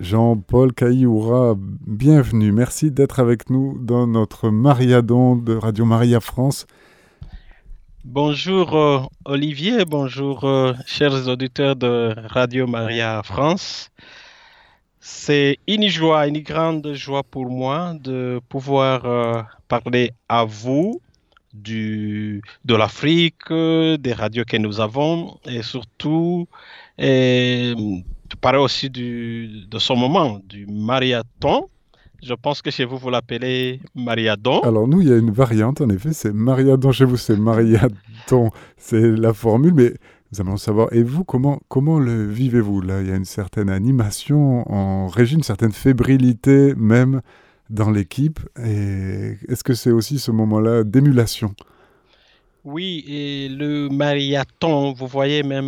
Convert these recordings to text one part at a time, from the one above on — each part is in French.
Jean-Paul Cailloura, bienvenue. Merci d'être avec nous dans notre Mariadon de Radio Maria France. Bonjour Olivier, bonjour chers auditeurs de Radio Maria France. C'est une joie, une grande joie pour moi de pouvoir parler à vous de l'Afrique, des radios que nous avons et surtout de parler aussi de ce moment, du marathon. Je pense que chez vous, vous l'appelez Mariadon. Alors nous, il y a une variante, en effet, c'est Mariadon. Chez vous, c'est Mariadon, c'est la formule, mais nous aimerions savoir, et vous, comment le vivez-vous? Là, il y a une certaine animation en régie, une certaine fébrilité même dans l'équipe. Et est-ce que c'est aussi ce moment-là d'émulation? Oui, et le marathon, vous voyez même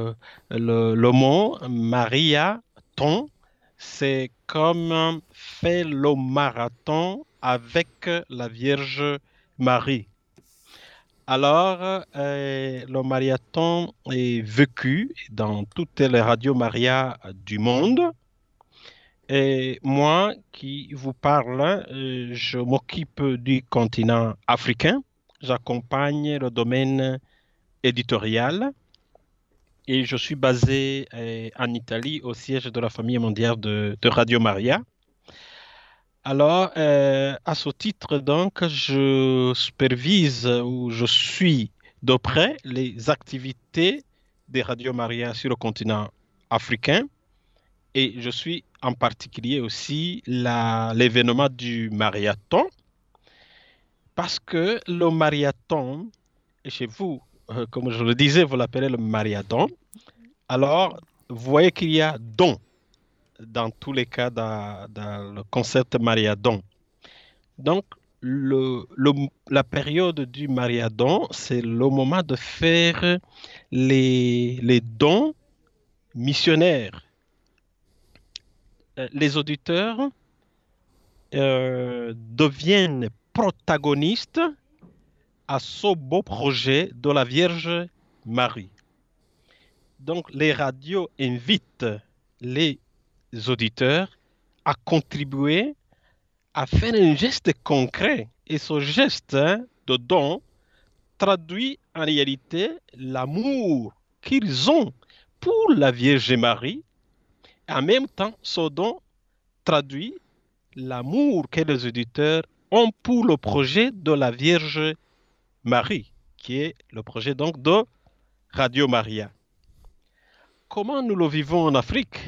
le mot marathon, c'est comme faire le marathon avec la Vierge Marie. Alors, le marathon est vécu dans toutes les radios Maria du monde. Et moi qui vous parle, je m'occupe du continent africain. J'accompagne le domaine éditorial et je suis basé en Italie au siège de la famille mondiale de Radio Maria. Alors, à ce titre, donc, je supervise ou je suis de près les activités des Radio Maria sur le continent africain et je suis en particulier aussi l'événement du marathon parce que le marathon, chez vous, comme je le disais, vous l'appelez le marathon. Alors, vous voyez qu'il y a don dans tous les cas dans le concept marathon. Donc, la période du marathon, c'est le moment de faire les dons missionnaires. Les auditeurs deviennent protagonistes à ce beau projet de la Vierge Marie. Donc, les radios invitent les auditeurs à contribuer à faire un geste concret. Et ce geste de don traduit en réalité l'amour qu'ils ont pour la Vierge Marie. En même temps, ce don traduit l'amour que les auditeurs ont pour le projet de la Vierge Marie, qui est le projet donc de Radio Maria. Comment nous le vivons en Afrique?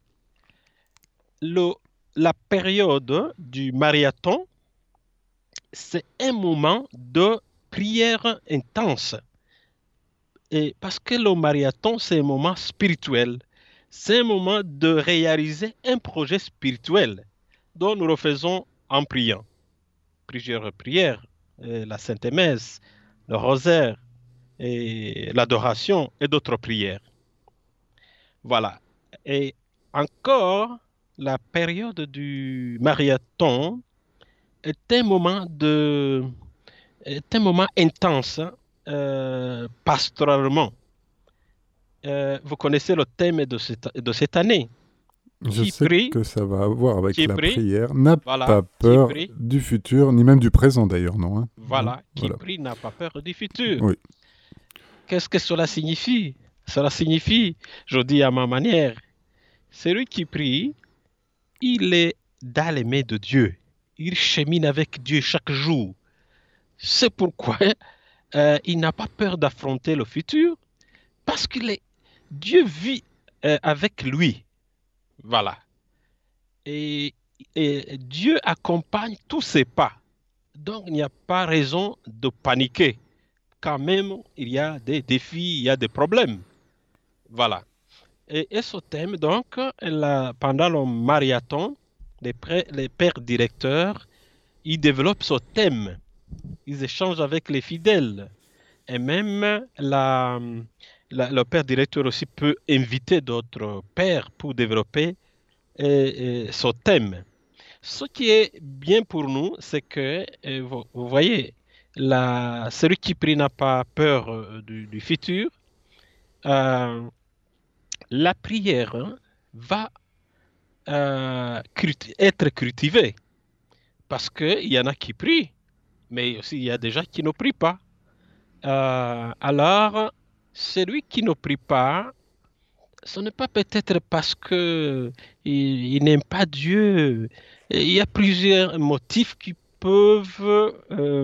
La période du marathon, c'est un moment de prière intense. Et parce que le marathon, c'est un moment spirituel. C'est un moment de réaliser un projet spirituel dont nous le faisons en priant. Plusieurs prières, la Sainte Messe, le rosaire, et l'adoration et d'autres prières. Voilà. Et encore, la période du marathon est un moment intense pastoralement. Vous connaissez le thème de cette année. Je Qui sais prie, que ça va avoir avec qui la prie, prière. N'a voilà, pas qui peur prie, du futur, ni même du présent d'ailleurs, non, hein? voilà, qui Voilà. prie n'a pas peur du futur. Oui. Qu'est-ce que cela signifie? Cela signifie, je dis à ma manière, celui qui prie, il est dans les mains de Dieu. Il chemine avec Dieu chaque jour. C'est pourquoi il n'a pas peur d'affronter le futur parce que Dieu vit avec lui. Voilà. Et, et Dieu accompagne tous ses pas. Donc, il n'y a pas raison de paniquer. Quand même, il y a des défis, il y a des problèmes. Voilà. Et ce thème, donc, pendant le marathon, les pères directeurs, ils développent ce thème. Ils échangent avec les fidèles. Et même le père directeur aussi peut inviter d'autres pères pour développer ce thème. Ce qui est bien pour nous, c'est que, vous voyez, celui qui prie n'a pas peur du futur. Euh, la prière va être cultivé. Parce qu'il y en a qui prient, mais aussi il y a des gens qui ne prient pas. Alors, celui qui ne prie pas, ce n'est pas peut-être parce que il n'aime pas Dieu. Il y a plusieurs motifs qui peuvent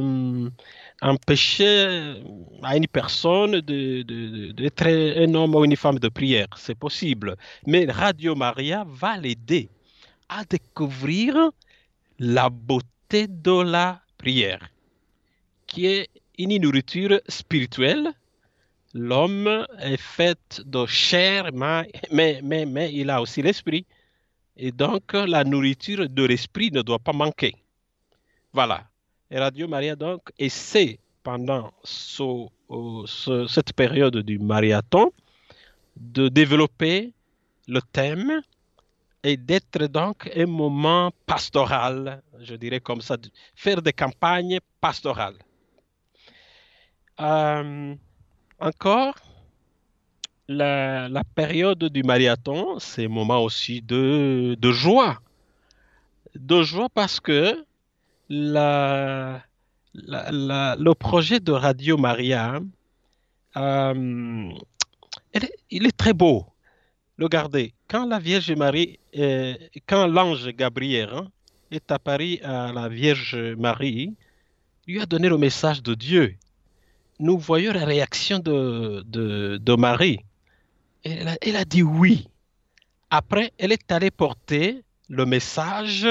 empêcher à une personne d'être un homme ou une femme de prière. C'est possible. Mais Radio Maria va l'aider à découvrir la beauté de la prière, qui est une nourriture spirituelle. L'homme est fait de chair, mais il a aussi l'esprit. Et donc, la nourriture de l'esprit ne doit pas manquer. Voilà. Et Radio Maria, donc, essaie pendant cette période du marathon de développer le thème et d'être donc un moment pastoral, je dirais comme ça, de faire des campagnes pastorales. Euh, Encore, la période du marathon, c'est un moment aussi de joie. De joie parce que la, le projet de Radio Maria, euh, il est très beau. Regardez, quand la Vierge Marie, quand l'ange Gabriel est apparu à la Vierge Marie, lui a donné le message de Dieu. Nous voyons la réaction de Marie. Elle a dit oui. Après, elle est allée porter le message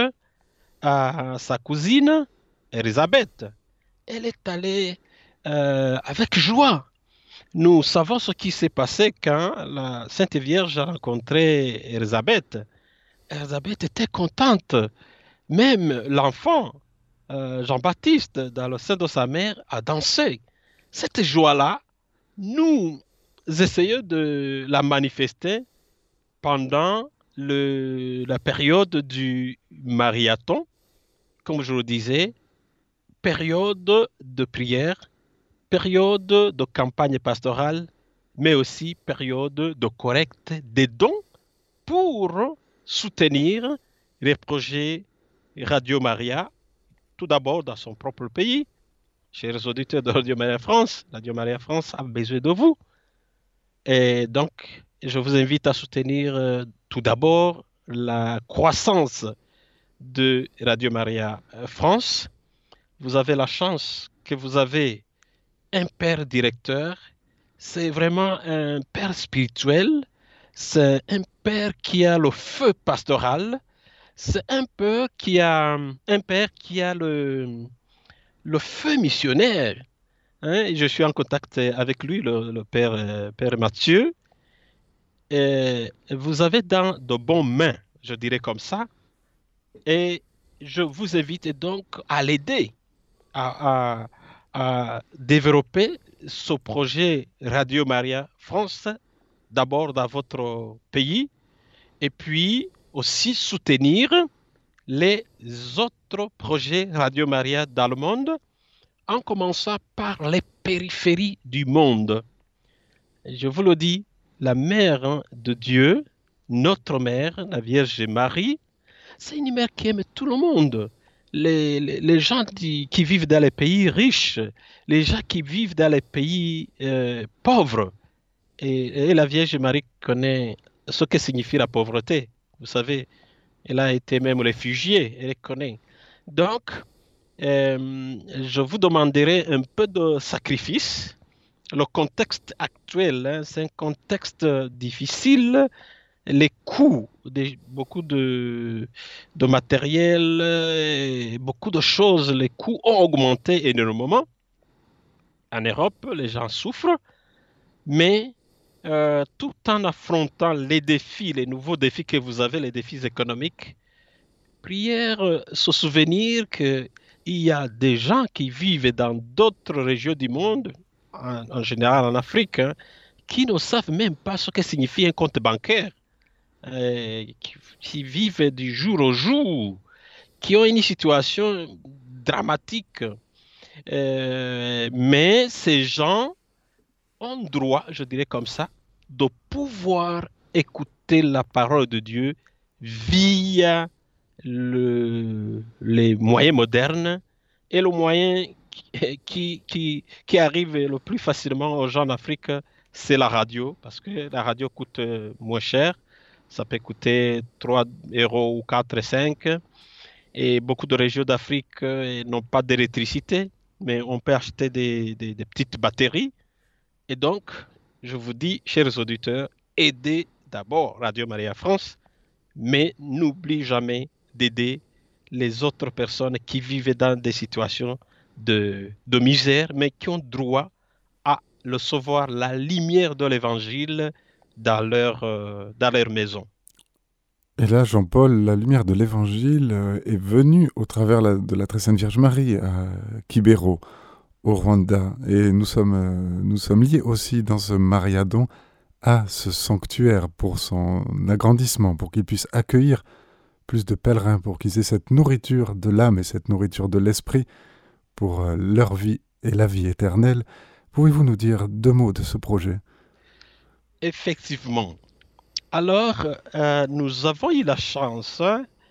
à sa cousine, Élisabeth. Elle est allée avec joie. Nous savons ce qui s'est passé quand la Sainte Vierge a rencontré Élisabeth. Élisabeth était contente. Même l'enfant, Jean-Baptiste, dans le sein de sa mère, a dansé. Cette joie-là, nous essayons de la manifester pendant la période du marathon, comme je le disais, période de prière, période de campagne pastorale, mais aussi période de collecte des dons pour soutenir les projets Radio Maria, tout d'abord dans son propre pays. Chers auditeurs de Radio Maria France a besoin de vous. Et donc, je vous invite à soutenir tout d'abord la croissance de Radio Maria France. Vous avez la chance que vous avez un père directeur. C'est vraiment un père spirituel. C'est un père qui a le feu pastoral. C'est un père qui a le feu missionnaire. Hein. Je suis en contact avec lui, le père, père Mathieu. Et vous avez dans de bonnes mains, je dirais comme ça. Et je vous invite donc à l'aider à, à développer ce projet Radio Maria France, d'abord dans votre pays, et puis aussi soutenir les autres projets Radio Maria dans le monde, en commençant par les périphéries du monde. Je vous le dis, la mère de Dieu, notre mère, la Vierge Marie, c'est une mère qui aime tout le monde. Les gens qui vivent dans les pays riches, les gens qui vivent dans les pays pauvres. Et la Vierge Marie connaît ce que signifie la pauvreté. Vous savez, elle a été même réfugiée, elle connaît. Donc, je vous demanderai un peu de sacrifice. Le contexte actuel, hein, c'est un contexte difficile. Les coûts, beaucoup de matériel, beaucoup de choses, les coûts ont augmenté énormément. En Europe, les gens souffrent, mais tout en affrontant les défis, les nouveaux défis que vous avez, les défis économiques, prière, se souvenir qu'il y a des gens qui vivent dans d'autres régions du monde, en général en Afrique, hein, qui ne savent même pas ce que signifie un compte bancaire, qui vivent du jour au jour, qui ont une situation dramatique. Mais ces gens ont droit, je dirais comme ça, de pouvoir écouter la parole de Dieu via les moyens modernes et le moyen qui arrive le plus facilement aux gens d'Afrique, c'est la radio, parce que la radio coûte moins cher. Ça peut coûter 3 euros ou 4 et 5. Et beaucoup de régions d'Afrique n'ont pas d'électricité, mais on peut acheter des petites batteries. Et donc, je vous dis, chers auditeurs, aidez d'abord Radio Maria France, mais n'oublie jamais d'aider les autres personnes qui vivent dans des situations de misère, mais qui ont droit à recevoir la lumière de l'Évangile dans leur maison. Et là, Jean-Paul, la lumière de l'Évangile est venue au travers de la très sainte Vierge Marie à Kibero, au Rwanda. Et nous sommes liés aussi dans ce Mariadon à ce sanctuaire pour son agrandissement, pour qu'il puisse accueillir plus de pèlerins, pour qu'ils aient cette nourriture de l'âme et cette nourriture de l'esprit pour leur vie et la vie éternelle. Pouvez-vous nous dire 2 mots de ce projet? Effectivement. Alors, nous avons eu la chance,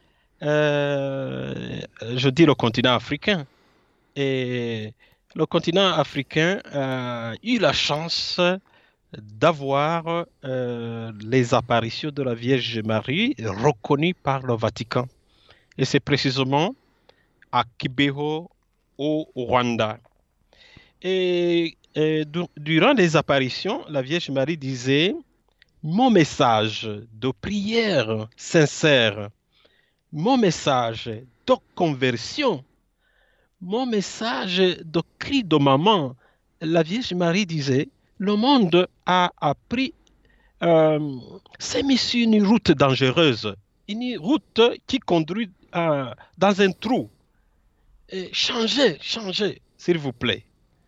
je dis le continent africain, et le continent africain a eu la chance d'avoir les apparitions de la Vierge Marie reconnues par le Vatican. Et c'est précisément à Kibeho, au Rwanda. Durant les apparitions, la Vierge Marie disait: mon message de prière sincère, mon message de conversion, mon message de cri de maman. La Vierge Marie disait, le monde a appris, c'est mis sur une route dangereuse, une route qui conduit dans un trou. Changez, s'il vous plaît.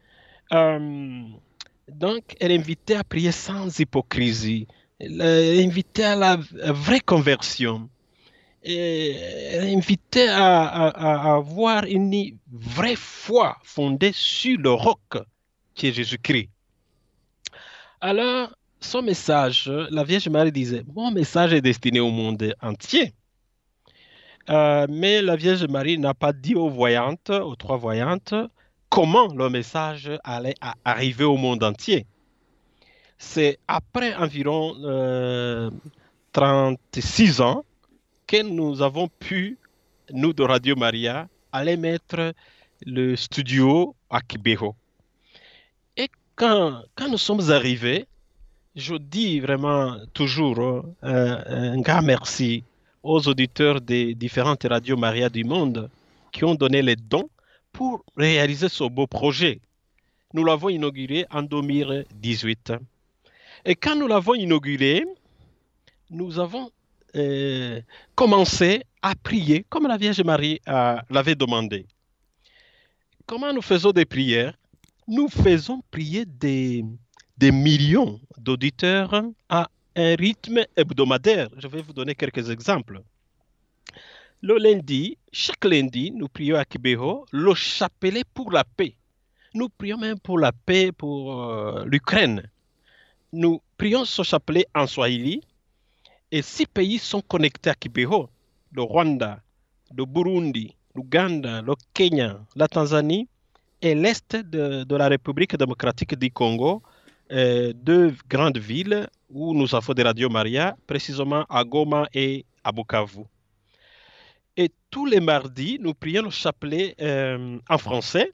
Donc, elle invitait à prier sans hypocrisie. Elle invitait à la vraie conversion. Et elle invitait à avoir une vraie foi fondée sur le roc qui est Jésus-Christ. Alors, son message, la Vierge Marie disait, mon message est destiné au monde entier. Mais la Vierge Marie n'a pas dit aux voyantes, aux 3 voyantes, comment le message allait arriver au monde entier. C'est après environ 36 ans que nous avons pu, nous de Radio Maria, aller mettre le studio à Kibeho. Et quand nous sommes arrivés, je dis vraiment toujours un grand merci aux auditeurs des différentes radios Maria du monde qui ont donné les dons pour réaliser ce beau projet. Nous l'avons inauguré en 2018. Et quand nous l'avons inauguré, nous avons commencé à prier comme la Vierge Marie l'avait demandé. Comment nous faisons des prières? Nous faisons prier des millions d'auditeurs à un rythme hebdomadaire. Je vais vous donner quelques exemples. Le lundi, chaque lundi, nous prions à Kibeho le chapelet pour la paix. Nous prions même pour la paix pour l'Ukraine. Nous prions ce chapelet en Swahili et 6 pays sont connectés à Kibeho: le Rwanda, le Burundi, l'Ouganda, le Kenya, la Tanzanie et l'Est de la République démocratique du Congo, 2 grandes villes où nous avons des radios Maria, précisément à Goma et à Bukavu. Et tous les mardis, nous prions le chapelet en français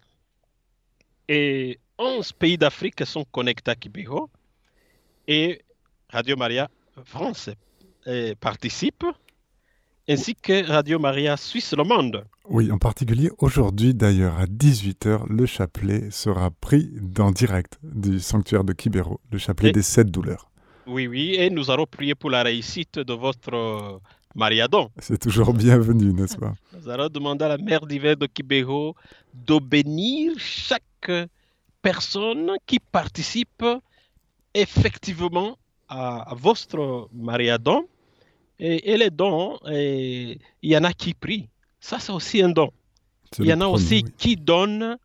et 11 pays d'Afrique sont connectés à Kibeho et Radio Maria France participe, ainsi que Radio Maria Suisse Le Monde. Oui, en particulier aujourd'hui d'ailleurs à 18h, le chapelet sera pris en direct du sanctuaire de Kibero, le chapelet des 7 douleurs. Oui, et nous allons prier pour la réussite de votre Mariadon. C'est toujours bienvenu, n'est-ce pas? Nous allons demander à la Mère divine de Kibero de bénir chaque personne qui participe effectivement à votre Mariadon. Et les dons, il y en a qui prient. Ça, c'est aussi un don. Il y en a aussi qui donnent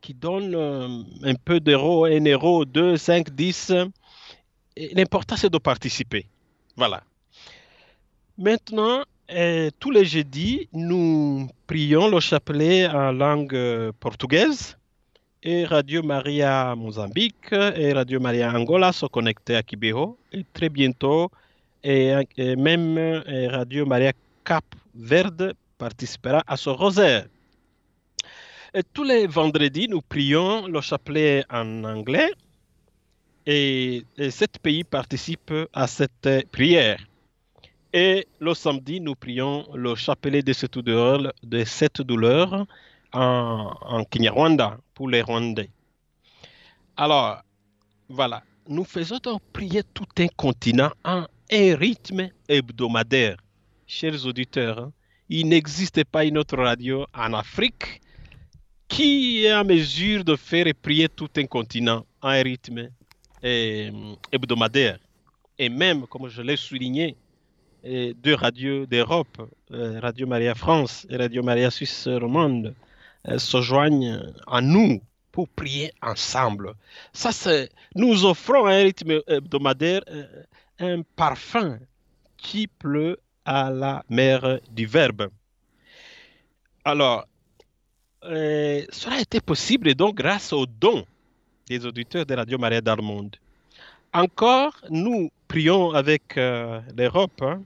un peu d'euros, 1 euro, 2, 5, 10. Et l'important, c'est de participer. Voilà. Maintenant, Et tous les jeudis, nous prions le chapelet en langue portugaise. Et Radio Maria Mozambique et Radio Maria Angola sont connectés à Kibeho. Et très bientôt, et même Radio Maria Cap Verde participera à ce rosaire. Et tous les vendredis, nous prions le chapelet en anglais et 7 pays participent à cette prière. Et le samedi, nous prions le chapelet de cette douleur en Kinyarwanda pour les Rwandais. Alors, voilà, nous faisons donc prier tout un continent en un rythme hebdomadaire. Chers auditeurs, hein, il n'existe pas une autre radio en Afrique qui est en mesure de faire prier tout un continent en un rythme hebdomadaire. Et même, comme je l'ai souligné, 2 radios d'Europe, Radio Maria France et Radio Maria Suisse romande, se joignent à nous pour prier ensemble. Ça, nous offrons un rythme hebdomadaire, un parfum qui pleut à la mer du Verbe. Alors, cela a été possible donc grâce aux dons des auditeurs de Radio Maria dans le monde. Encore, nous prions avec l'Europe. Hein.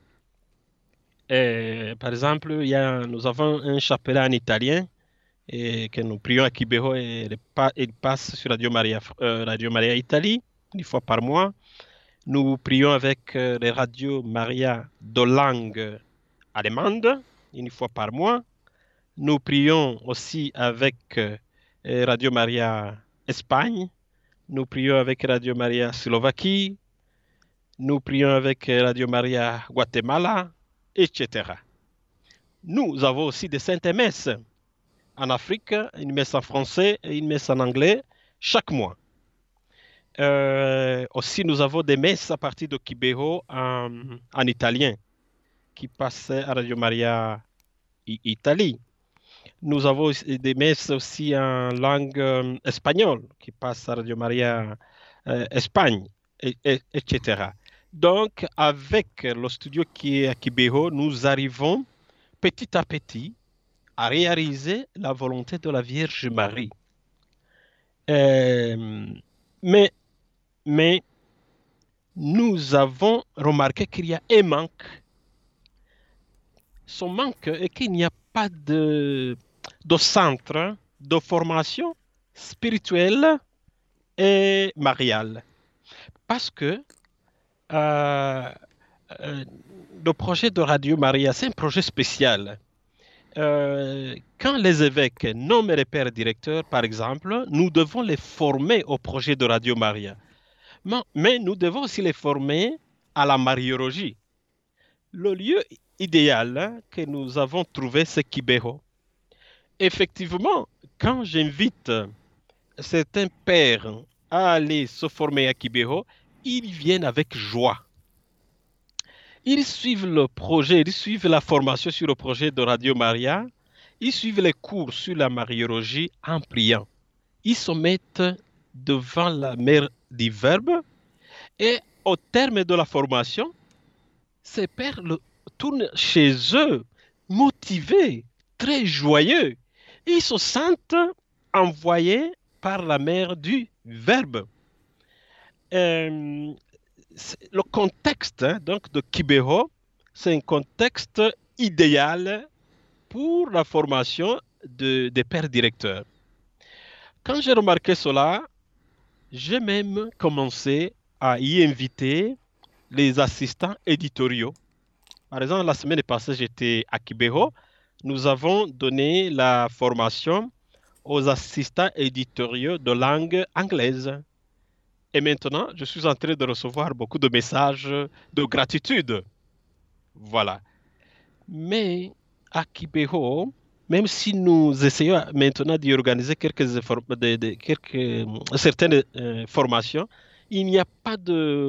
Par exemple, nous avons un chapelet en italien et que nous prions à Kibeho et il passe sur Radio Maria Italie 1 fois par mois. Nous prions avec les radios Maria de langue allemande 1 fois par mois. Nous prions aussi avec Radio Maria Espagne. Nous prions avec Radio Maria Slovaquie. Nous prions avec Radio Maria Guatemala, etc. Nous avons aussi des saintes messes en Afrique, une messe en français et une messe en anglais chaque mois. Aussi, nous avons des messes à partir de Kibeho en italien qui passent à Radio Maria Italie. Nous avons des messes aussi en langue espagnole qui passent à Radio Maria Espagne, etc. Donc, avec le studio qui est à Kibeho, nous arrivons petit à petit à réaliser la volonté de la Vierge Marie. Mais nous avons remarqué qu'il y a un manque. Son manque est qu'il n'y a pas de centre de formation spirituelle et mariale. Parce que le projet de Radio Maria, c'est un projet spécial. Quand les évêques nomment les pères directeurs, par exemple, nous devons les former au projet de Radio Maria. Mais nous devons aussi les former à la mariologie. Le lieu idéal que nous avons trouvé, c'est Kibeho. Effectivement, quand j'invite certains pères à aller se former à Kibeho, ils viennent avec joie. Ils suivent le projet, ils suivent la formation sur le projet de Radio Maria, ils suivent les cours sur la mariologie en priant. Ils se mettent devant la mer du Verbe et au terme de la formation, ces pères tournent chez eux, motivés, très joyeux. Ils se sentent envoyés par la mer du Verbe. Le contexte donc de Kibeho, c'est un contexte idéal pour la formation des pères directeurs. Quand j'ai remarqué cela, j'ai même commencé à y inviter les assistants éditoriaux. Par exemple, la semaine passée, j'étais à Kibeho. Nous avons donné la formation aux assistants éditoriaux de langue anglaise. Et maintenant, je suis en train de recevoir beaucoup de messages de gratitude. Voilà. Mais à Kibeho, même si nous essayons maintenant d'y organiser certaines formations, il n'y a pas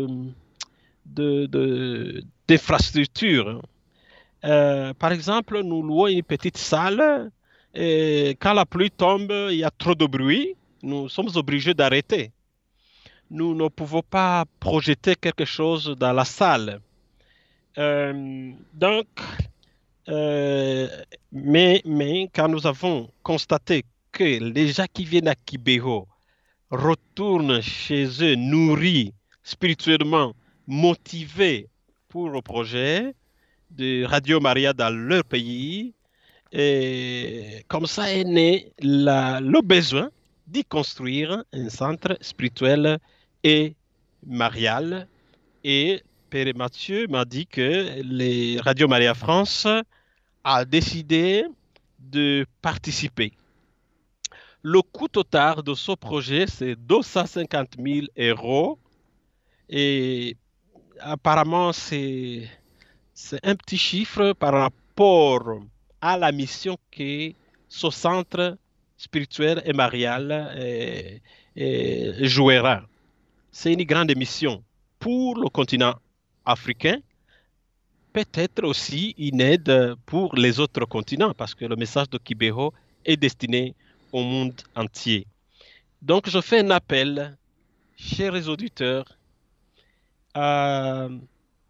d'infrastructure. Par exemple, nous louons une petite salle et quand la pluie tombe, il y a trop de bruit, nous sommes obligés d'arrêter. Nous ne pouvons pas projeter quelque chose dans la salle. Donc, Euh, mais quand nous avons constaté que les gens qui viennent à Kibého retournent chez eux nourris spirituellement, motivés pour le projet de Radio Maria dans leur pays, et comme ça est né le besoin d'y construire un centre spirituel et marial. Et Père Mathieu m'a dit que les Radio Maria France a décidé de participer. Le coût total de ce projet, c'est 250 000 euros. Et apparemment, c'est un petit chiffre par rapport à la mission que ce centre spirituel et marial jouera. C'est une grande mission pour le continent africain, peut-être aussi une aide pour les autres continents, parce que le message de Kibého est destiné au monde entier. Donc, je fais un appel, chers auditeurs, à,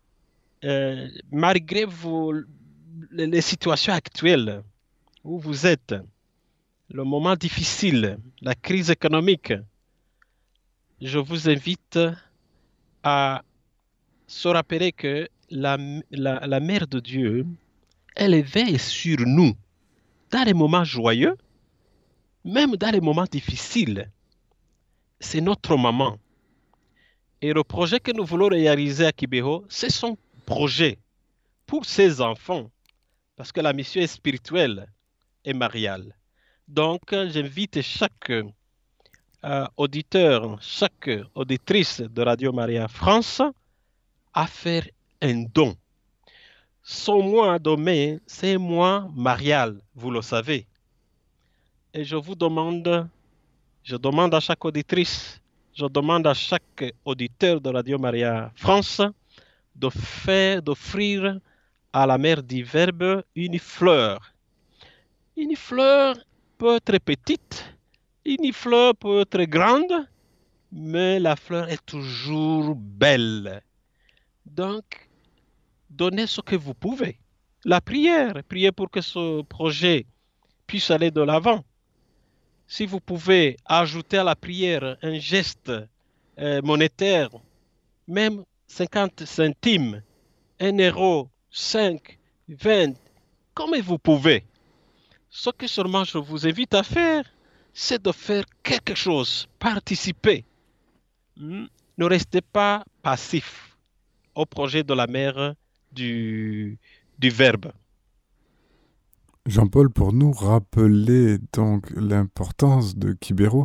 malgré les situations actuelles où vous êtes, le moment difficile, la crise économique, je vous invite à se rappeler que la Mère de Dieu, elle veille sur nous dans les moments joyeux, même dans les moments difficiles. C'est notre maman. Et le projet que nous voulons réaliser à Kibého, c'est son projet pour ses enfants, parce que la mission est spirituelle et mariale. Donc, j'invite chaque auditeur, chaque auditrice de Radio Maria France à faire un don. Son mois de mai, c'est un mois marial, vous le savez. Et je demande à chaque auditrice, je demande à chaque auditeur de Radio Maria France d'offrir à la mère du Verbe une fleur. Une fleur peut être petite, une fleur peut être grande, mais la fleur est toujours belle. Donc, donnez ce que vous pouvez. La prière, priez pour que ce projet puisse aller de l'avant. Si vous pouvez ajouter à la prière un geste monétaire, même 50 centimes, 1 euro, 5, 20, comme vous pouvez. Ce que seulement je vous invite à faire, c'est de faire quelque chose, participer. Ne restez pas passif au projet de la mère du Verbe. Jean-Paul, pour nous rappeler donc l'importance de Kibéro,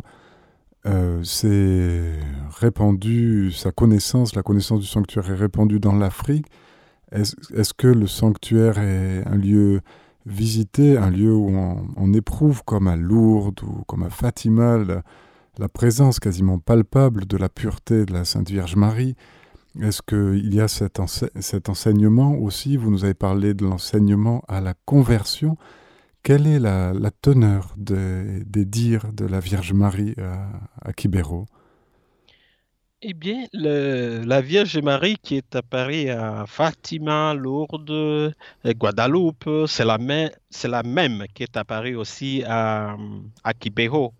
c'est répandu, sa connaissance, la connaissance du sanctuaire est répandue dans l'Afrique. Est-ce que le sanctuaire est un lieu visité, un lieu où on éprouve comme à Lourdes ou comme à Fatima la présence quasiment palpable de la pureté de la Sainte Vierge Marie? Est-ce qu'il y a cet enseignement aussi? Vous nous avez parlé de l'enseignement à la conversion. Quelle est la teneur des dires de la Vierge Marie à Kibéro? Eh bien, la Vierge Marie qui est apparue à Fatima, Lourdes, Guadeloupe, c'est la même qui est apparue aussi à Kibého.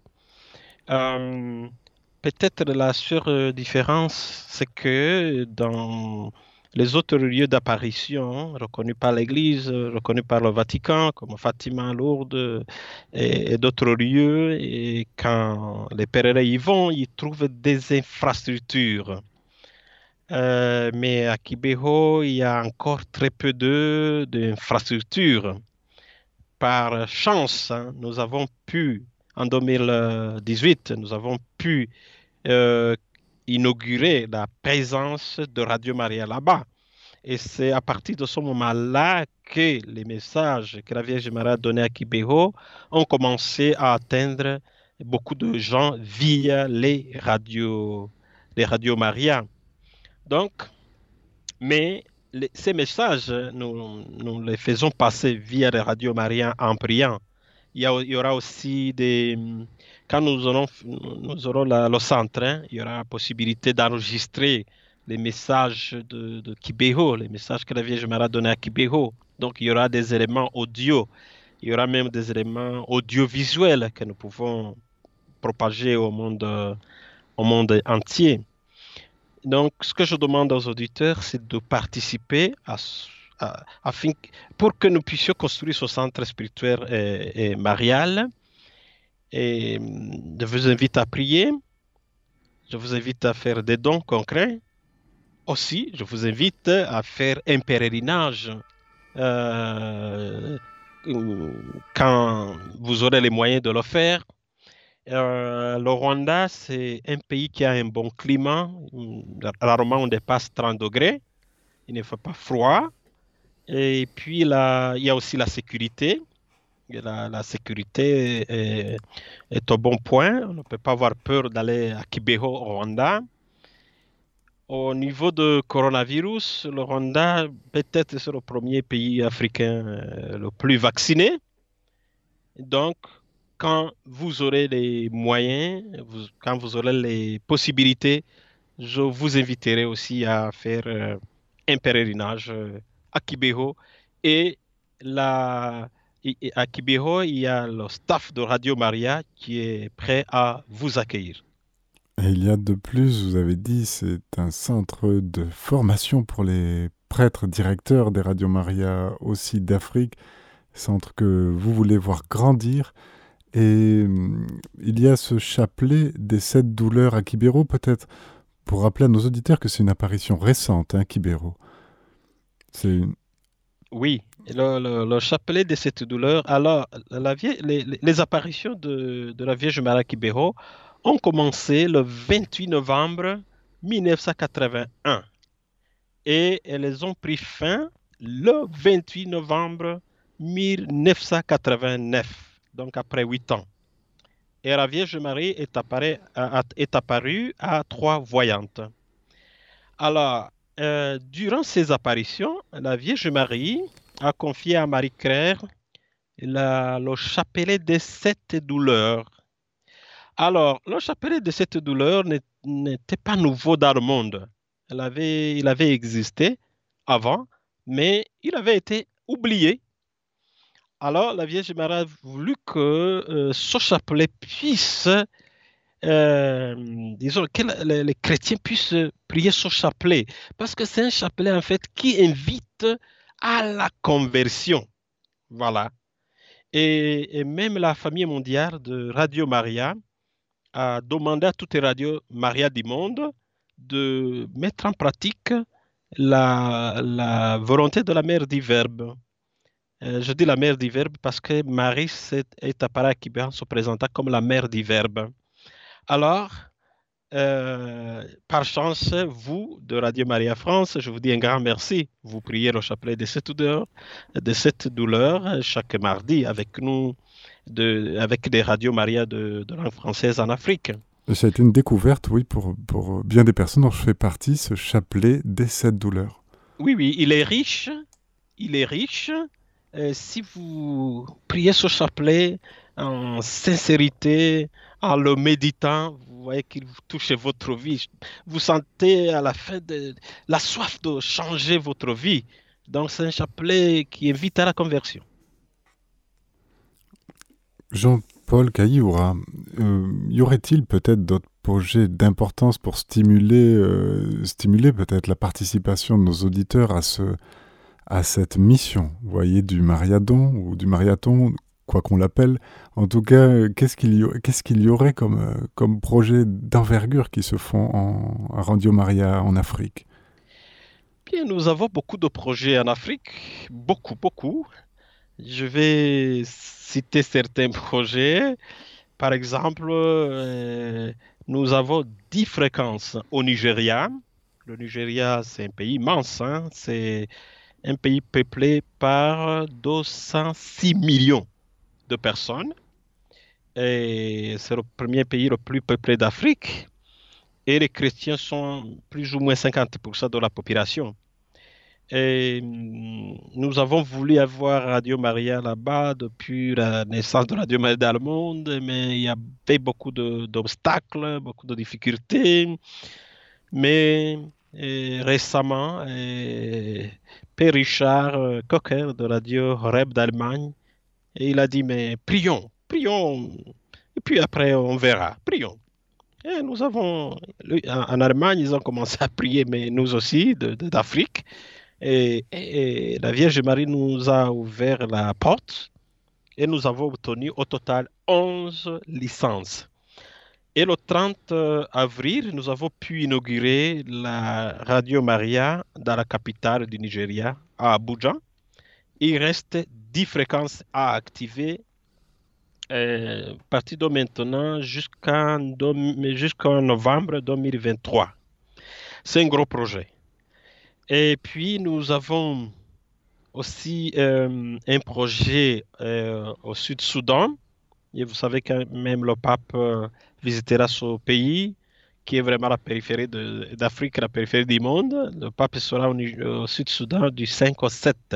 Peut-être la seule différence, c'est que dans les autres lieux d'apparition reconnus par l'Église, reconnus par le Vatican, comme Fatima, Lourdes et d'autres lieux, et quand les pèlerins y vont, ils trouvent des infrastructures. Mais à Kibého, il y a encore très peu d'infrastructures. Par chance, nous avons pu, en 2018, nous avons pu euh, inaugurer la présence de Radio Maria là-bas. Et c'est à partir de ce moment-là que les messages que la Vierge Marie a donnés à Kibého ont commencé à atteindre beaucoup de gens via les radios Maria. Donc, mais ces messages, nous les faisons passer via les radios Maria en priant. Il y aura aussi quand nous aurons le centre, il y aura la possibilité d'enregistrer les messages de Kibého, les messages que la Vierge Marie a donnés à Kibého. Donc, il y aura des éléments audio, il y aura même des éléments audiovisuels que nous pouvons propager au monde entier. Donc, ce que je demande aux auditeurs, c'est de participer afin, pour que nous puissions construire ce centre spirituel et marial. Et je vous invite à prier, je vous invite à faire des dons concrets. Aussi, je vous invite à faire un pèlerinage euh, quand vous aurez les moyens de le faire. Le Rwanda, c'est un pays qui a un bon climat. Rarement on dépasse 30 degrés. Il ne fait pas froid. Et puis, là, il y a aussi la sécurité. Et la sécurité est au bon point. On ne peut pas avoir peur d'aller à Kibeho, au Rwanda. Au niveau de coronavirus, le Rwanda peut-être c'est le premier pays africain le plus vacciné. Donc, quand vous aurez les moyens, quand vous aurez les possibilités, je vous inviterai aussi à faire un pèlerinage à Kibeho. Et à Kibeho, il y a le staff de Radio Maria qui est prêt à vous accueillir. Et il y a de plus, vous avez dit, c'est un centre de formation pour les prêtres directeurs des Radio Maria aussi d'Afrique, centre que vous voulez voir grandir. Et il y a ce chapelet des 7 douleurs à Kibero, peut-être pour rappeler à nos auditeurs que c'est une apparition récente, hein, Kibero. C'est une... Oui, le chapelet de cette douleur. Alors, les apparitions de la Vierge Marie Kibero ont commencé le 28 novembre 1981 et elles ont pris fin le 28 novembre 1989, donc après 8 ans. Et la Vierge Marie est apparue à 3 voyantes. Alors, durant ces apparitions, la Vierge Marie a confié à Marie-Claire le chapelet des 7 douleurs. Alors, le chapelet de cette douleur n'était pas nouveau dans le monde. Il avait existé avant, mais il avait été oublié. Alors, la Vierge Marie a voulu que ce chapelet puisse, disons, que les chrétiens puissent prier ce chapelet. Parce que c'est un chapelet, en fait, qui invite à la conversion. Voilà. Et même la famille mondiale de Radio Maria a demandé à toutes les radios Maria du monde de mettre en pratique la volonté de la mère du Verbe. Je dis la mère du Verbe parce que Marie est apparue à Kibéa en se présentant comme la mère du Verbe. Alors, par chance, vous, de Radio Maria France, je vous dis un grand merci. Vous priez le chapelet de cette douleur chaque mardi avec nous, avec des radios Maria de langue française en Afrique. Ça a été une découverte, oui, pour bien des personnes dont je fais partie, ce chapelet des 7 douleurs. Oui, oui, il est riche. Il est riche. Si vous priez ce chapelet en sincérité, en le méditant, vous voyez qu'il touche votre vie. Vous sentez à la fin la soif de changer votre vie. Donc, c'est un chapelet qui invite à la conversion. Jean-Paul Cailloura, y aurait-il peut-être d'autres projets d'importance pour stimuler peut-être la participation de nos auditeurs à cette mission, vous voyez, du Mariadon ou du Mariathon, quoi qu'on l'appelle. En tout cas, qu'est-ce qu'il y aurait comme projet d'envergure qui se font à Radio Maria en Afrique? Bien, nous avons beaucoup de projets en Afrique, beaucoup, beaucoup. Je vais citer certains projets. Par exemple, nous avons 10 fréquences au Nigeria. Le Nigeria, c'est un pays immense, hein. C'est un pays peuplé par 206 millions de personnes. Et c'est le premier pays le plus peuplé d'Afrique. Et les chrétiens sont plus ou moins 50% de la population. Et nous avons voulu avoir Radio Maria là-bas depuis la naissance de Radio Maria dans le monde, mais il y avait beaucoup d'obstacles, beaucoup de difficultés. Mais récemment, Père Richard Cocker de Radio Horeb d'Allemagne, et il a dit, mais prions, prions, et puis après on verra, prions. Et en Allemagne, ils ont commencé à prier, mais nous aussi, d'Afrique. Et la Vierge Marie nous a ouvert la porte et nous avons obtenu au total 11 licences. Et le 30 avril, nous avons pu inaugurer la Radio Maria dans la capitale du Nigeria, à Abuja. Il reste 10 fréquences à activer à partir de maintenant jusqu'en novembre 2023. C'est un gros projet. Et puis, nous avons aussi un projet au Sud-Soudan. Et vous savez que même le pape visitera ce pays, qui est vraiment la périphérie d'Afrique, la périphérie du monde. Le pape sera au Sud-Soudan du 5 au 7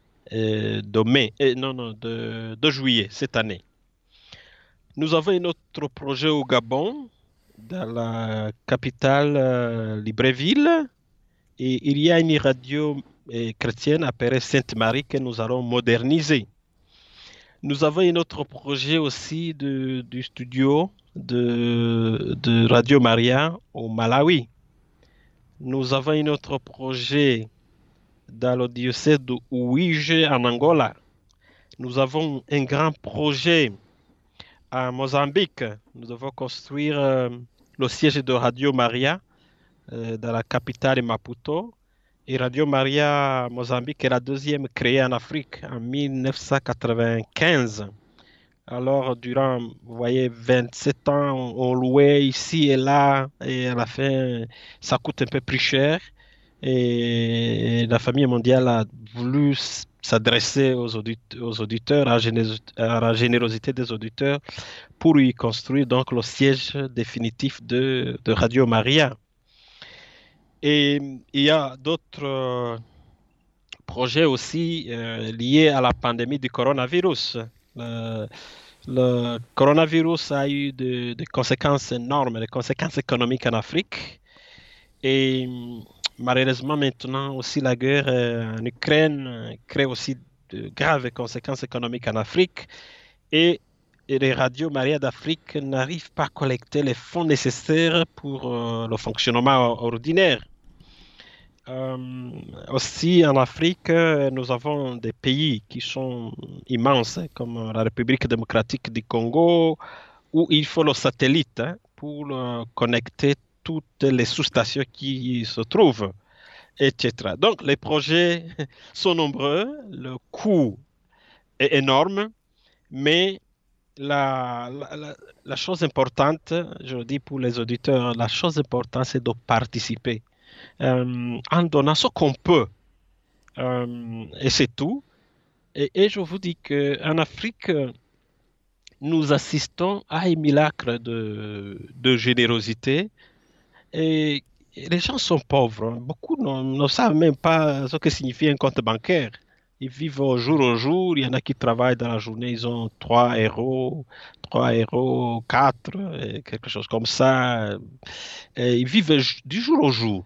de juillet cette année. Nous avons un autre projet au Gabon, dans la capitale Libreville. Et il y a une radio chrétienne appelée Sainte-Marie que nous allons moderniser. Nous avons un autre projet aussi du studio de Radio Maria au Malawi. Nous avons un autre projet dans le diocèse de Uige en Angola. Nous avons un grand projet à Mozambique. Nous devons construire le siège de Radio Maria dans la capitale Maputo. Et Radio Maria Mozambique est la deuxième créée en Afrique en 1995. Alors, durant, vous voyez, 27 ans, on louait ici et là, et à la fin, ça coûte un peu plus cher. Et la famille mondiale a voulu s'adresser aux auditeurs, à la générosité des auditeurs, pour y construire donc le siège définitif de Radio Maria. Et il y a d'autres projets aussi liés à la pandémie du coronavirus. Le coronavirus a eu des conséquences énormes, des conséquences économiques en Afrique. Et malheureusement, maintenant aussi, la guerre en Ukraine crée aussi de graves conséquences économiques en Afrique. Et les radios Maria d'Afrique n'arrivent pas à collecter les fonds nécessaires pour le fonctionnement ordinaire. Aussi, en Afrique, nous avons des pays qui sont immenses, comme la République démocratique du Congo, où il faut le satellite pour connecter toutes les sous-stations qui se trouvent, etc. Donc, les projets sont nombreux, le coût est énorme, mais la chose importante, je le dis pour les auditeurs, la chose importante, c'est de participer en donnant ce qu'on peut. Et c'est tout. Et je vous dis qu'en Afrique, nous assistons à un miracle de générosité. Et les gens sont pauvres. Beaucoup ne savent même pas ce que signifie un compte bancaire. Ils vivent au jour. Il y en a qui travaillent dans la journée, ils ont 3 euros, 4, quelque chose comme ça. Et ils vivent du jour au jour.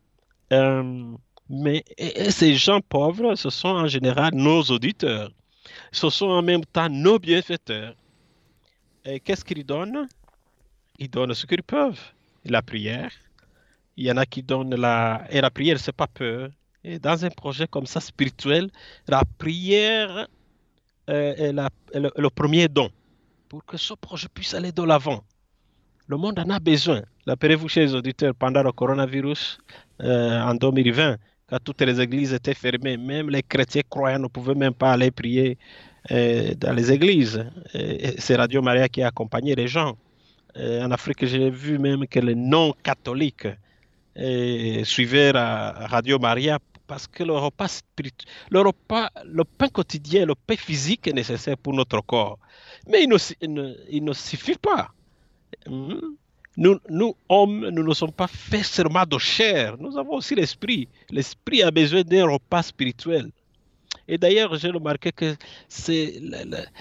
Mais ces gens pauvres, ce sont en général nos auditeurs. Ce sont en même temps nos bienfaiteurs. Et qu'est-ce qu'ils donnent? Ils donnent ce qu'ils peuvent. La prière. Il y en a qui donnent Et la prière, c'est pas peur. Et dans un projet comme ça, spirituel, la prière est le premier don pour que ce projet puisse aller de l'avant. Le monde en a besoin. Rappelez-vous, chez les auditeurs, pendant le coronavirus en 2020, quand toutes les églises étaient fermées, même les chrétiens croyants ne pouvaient même pas aller prier dans les églises. C'est Radio Maria qui a accompagné les gens. En Afrique, j'ai vu même que les non-catholiques suivaient Radio Maria parce que le repas spirituel, le pain quotidien, le pain physique est nécessaire pour notre corps. Mais il ne suffit pas. Nous, hommes, nous ne sommes pas faits seulement de chair. Nous avons aussi l'esprit. L'esprit a besoin d'un repas spirituel. Et d'ailleurs, j'ai remarqué que c'est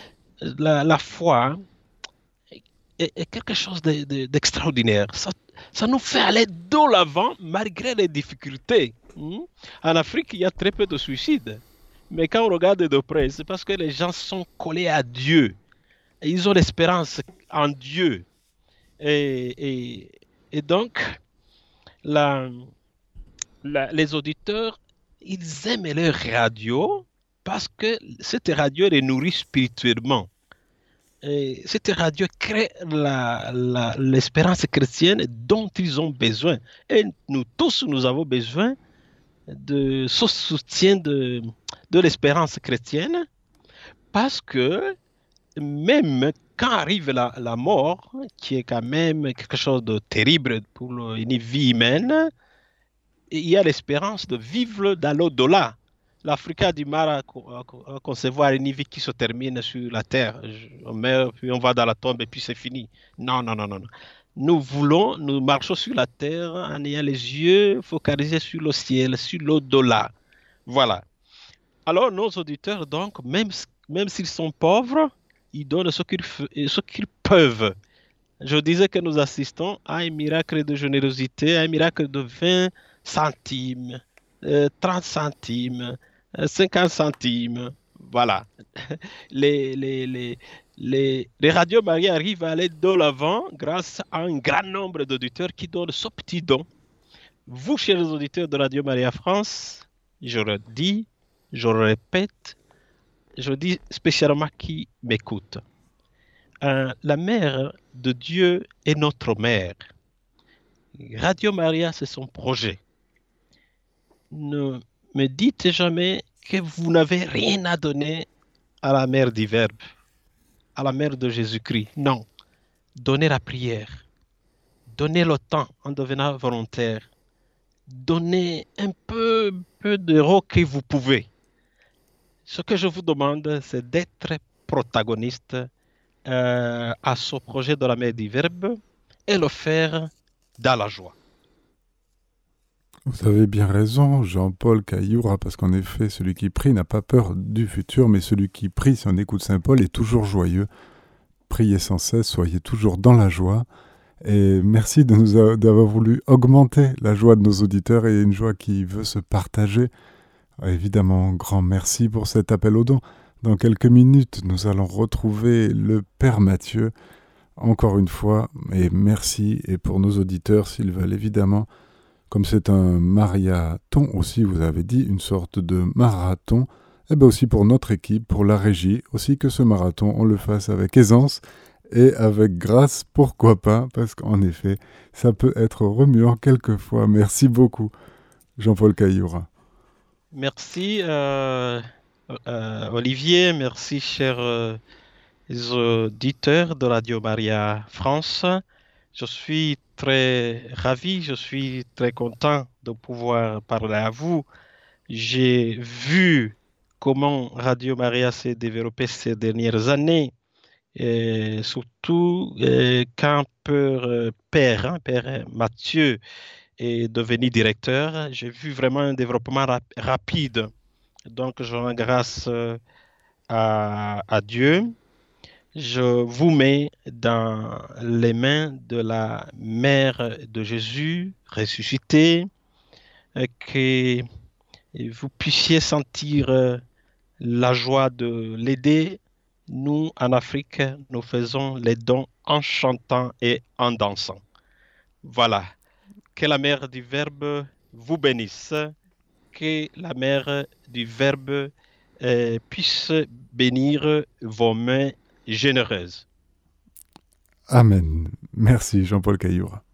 la foi est quelque chose d'extraordinaire. Ça nous fait aller de l'avant malgré les difficultés. En Afrique, il y a très peu de suicides. Mais quand on regarde de près, c'est parce que les gens sont collés à Dieu. Et ils ont l'espérance en Dieu. Et, et donc, la, les auditeurs, ils aiment leur radio parce que cette radio les nourrit spirituellement. Et cette radio crée l'espérance chrétienne dont ils ont besoin. Et nous tous, nous avons besoin de ce soutien de l'espérance chrétienne parce que même quand arrive la mort, qui est quand même quelque chose de terrible pour une vie humaine, il y a l'espérance de vivre dans l'au-delà. L'Afrique a du mal à concevoir une vie qui se termine sur la terre. On meurt, puis on va dans la tombe et puis c'est fini. Non, non, non, non. Nous marchons sur la terre en ayant les yeux focalisés sur le ciel, sur l'au-delà. Voilà. Alors, nos auditeurs, donc, même s'ils sont pauvres, ils donnent ce qu'ils peuvent. Je disais que nous assistons à un miracle de générosité, à un miracle de 20 centimes, 30 centimes, 50 centimes. Voilà. Les, les, les, les radios Marie arrivent à aller de l'avant grâce à un grand nombre d'auditeurs qui donnent ce petit don. Vous, chers auditeurs de Radio Maria France, je le dis, je le répète, je le dis spécialement qui m'écoute. La mère de Dieu est notre mère. Radio Maria, c'est son projet. Ne me dites jamais que vous n'avez rien à donner à la mère du Verbe, à la mère de Jésus-Christ. Non. Donnez la prière. Donnez le temps en devenant volontaire. Donnez un peu d'euros que vous pouvez. Ce que je vous demande, c'est d'être protagoniste à ce projet de la mère du Verbe et le faire dans la joie. Vous avez bien raison, Jean-Paul Cailloura, parce qu'en effet, celui qui prie n'a pas peur du futur, mais celui qui prie, si on écoute Saint Paul, est toujours joyeux. Priez sans cesse, soyez toujours dans la joie. Et merci d'avoir voulu augmenter la joie de nos auditeurs et une joie qui veut se partager. Évidemment, grand merci pour cet appel au don. Dans quelques minutes, nous allons retrouver le Père Mathieu. Encore une fois, et merci. Et pour nos auditeurs, s'ils veulent évidemment, comme c'est un marathon aussi, vous avez dit, une sorte de marathon, et bien aussi pour notre équipe, pour la régie, aussi que ce marathon, on le fasse avec aisance et avec grâce, pourquoi pas, parce qu'en effet, ça peut être remuant quelquefois. Merci beaucoup, Jean-Paul Cailloura. Merci Olivier, merci chers auditeurs de Radio Maria France. Je suis très ravi, je suis très content de pouvoir parler à vous. J'ai vu comment Radio Maria s'est développée ces dernières années, et surtout quand Père Mathieu est devenu directeur, j'ai vu vraiment un développement rapide. Donc, je rends grâce à Dieu. Je vous mets dans les mains de la mère de Jésus ressuscité, que vous puissiez sentir la joie de l'aider. Nous, en Afrique, nous faisons les dons en chantant et en dansant. Voilà. Que la mère du Verbe vous bénisse. Que la mère du Verbe puisse bénir vos mains généreuses. Amen. Merci Jean-Paul Cailloura.